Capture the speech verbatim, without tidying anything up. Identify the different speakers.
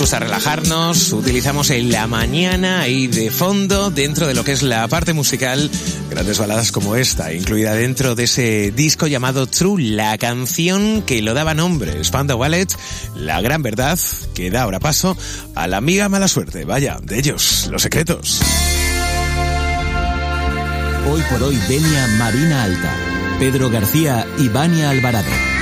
Speaker 1: gusta relajarnos, utilizamos en la mañana y de fondo, dentro de lo que es la parte musical, grandes baladas como esta, incluida dentro de ese disco llamado True, la canción que lo daba nombre, Spandau Ballet, La Gran Verdad, que da ahora paso a La Amiga Mala Suerte. Vaya, de ellos, Los Secretos.
Speaker 2: Hoy por hoy, Denia Marina Alta, Pedro García y Vania Alvarado.